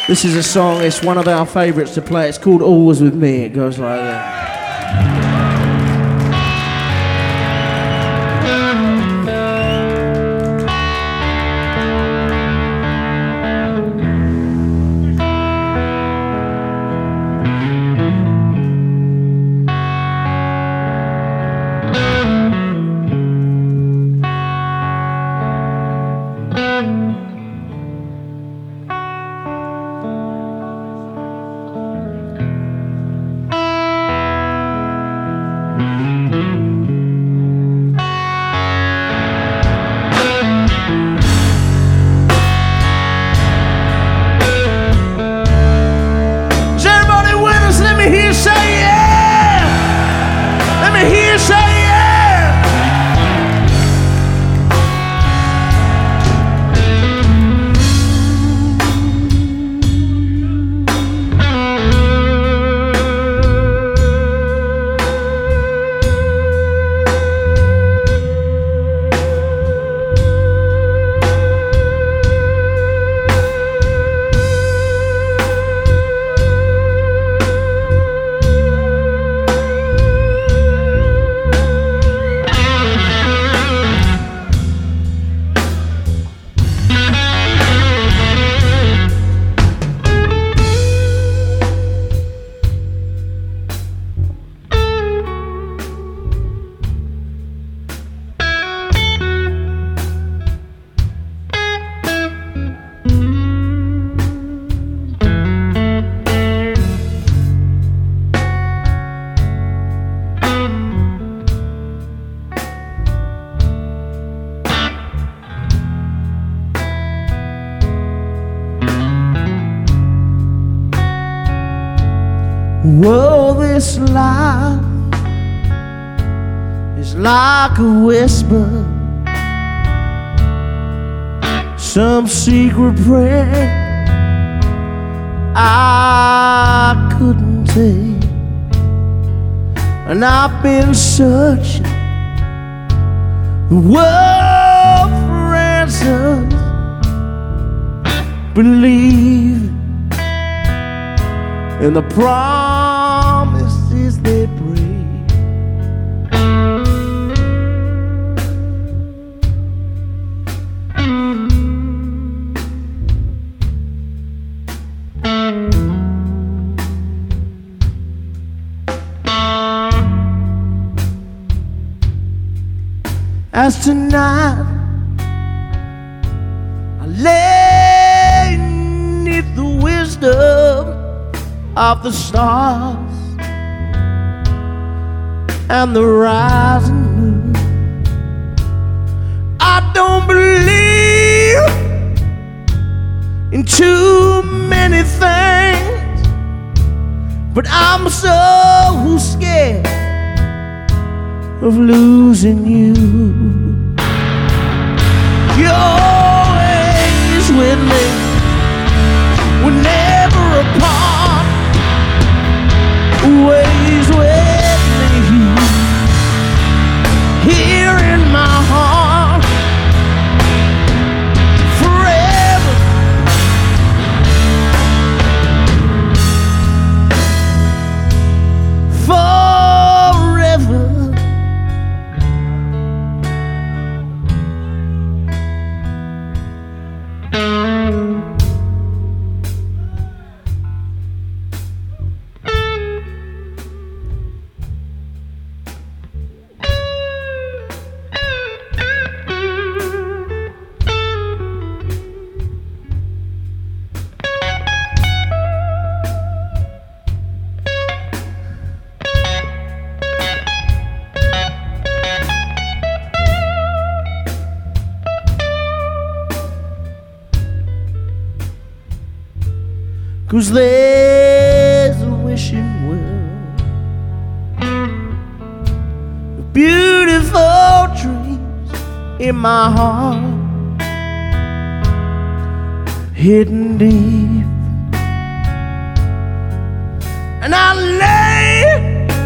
This is a song, it's one of our favourites to play. It's called Always With Me. It goes like that. Whoa, this life is like a whisper, some secret prayer I couldn't take. And I've been searching the world for answers, believe in the promises they break. As tonight I lay beneath the wisdom of the stars and the rising moon, I don't believe in too many things, but I'm so scared of losing you. You're always with me, we're never apart, always with me, here in my heart, forever. Forever. Cause there's a wishing well, beautiful dreams in my heart, hidden deep, and I lay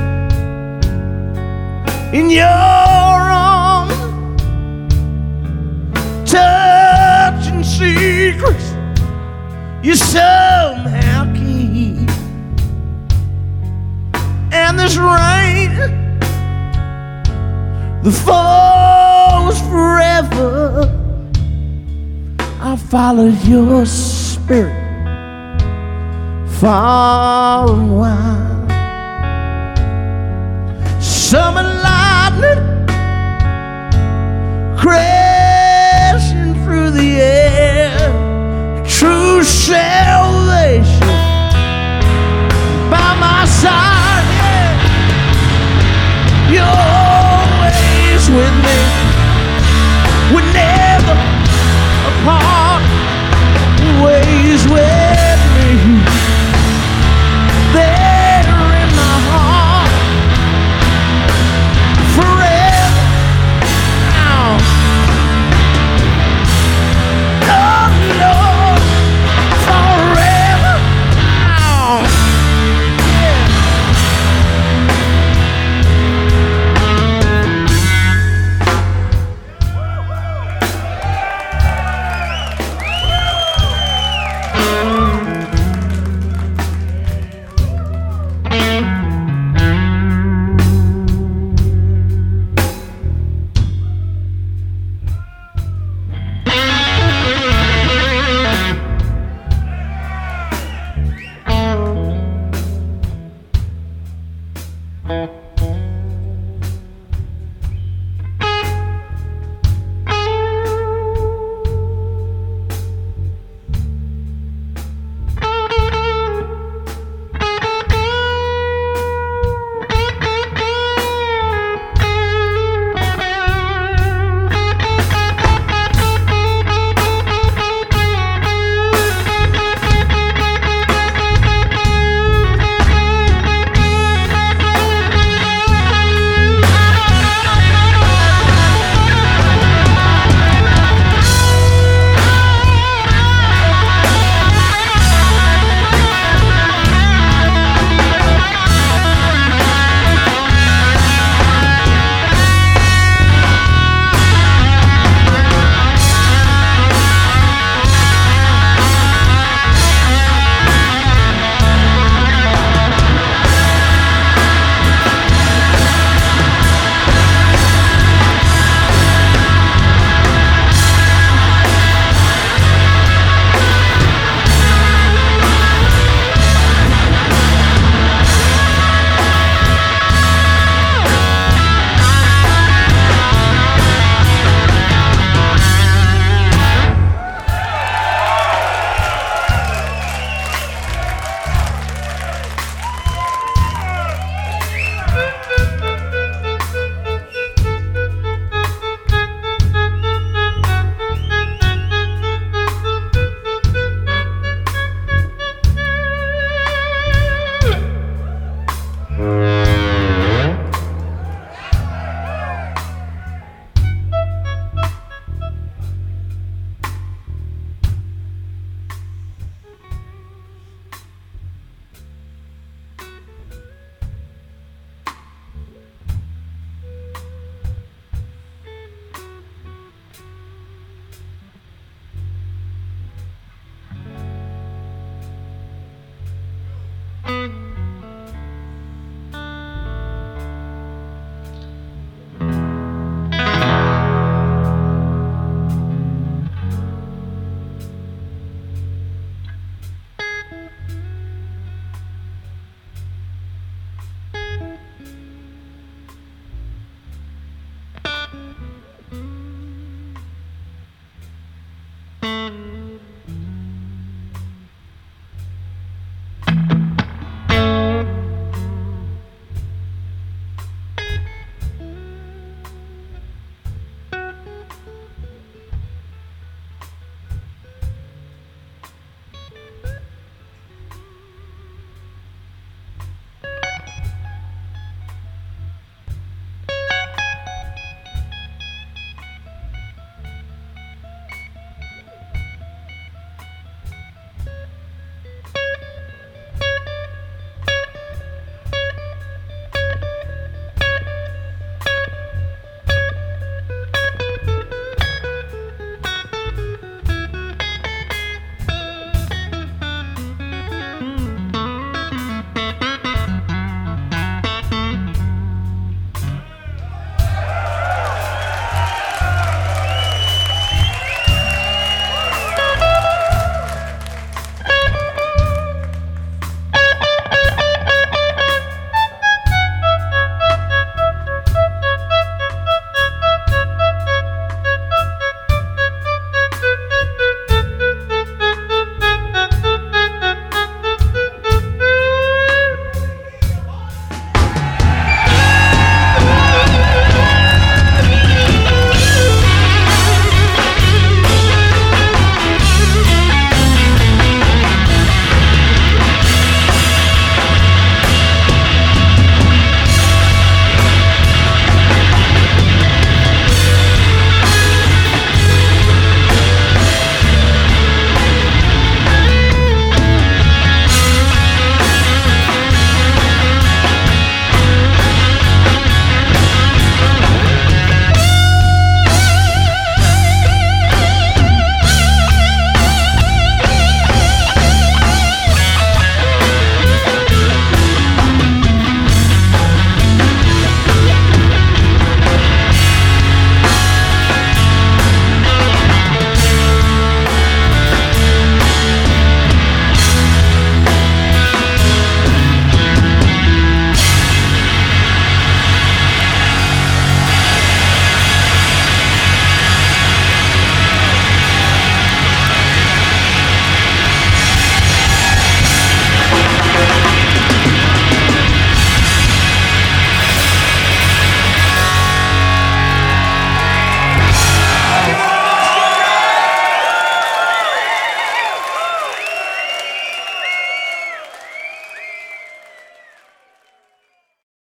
in your arms, touching secrets you somehow keep. And this rain that falls forever, I followed your spirit far and wide. Summer lightning crashing through the air, true self